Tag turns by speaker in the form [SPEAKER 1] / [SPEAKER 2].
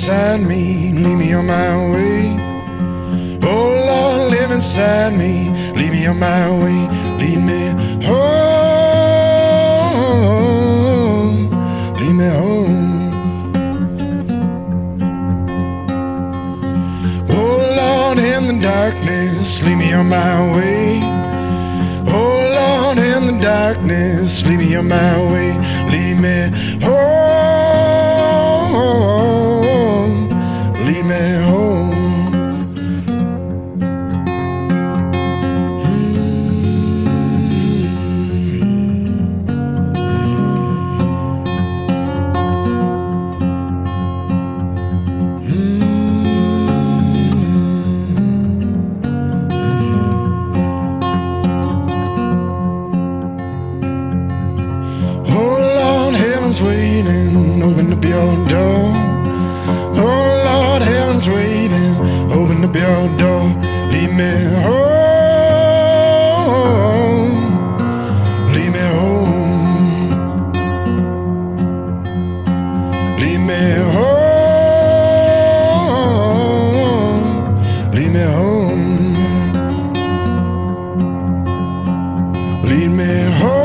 [SPEAKER 1] inside me, lead me on my way. Oh Lord, live inside me, lead me on my way. Lead me home, lead me home. Oh Lord, in the darkness, lead me on my way. Oh Lord, in the darkness, lead me on my way. Lead me home, lead me home. Waiting, open up your door. Oh Lord, heaven's waiting, open up your door. Lead me home, lead me home. Lead me home, lead me home. Lead me home.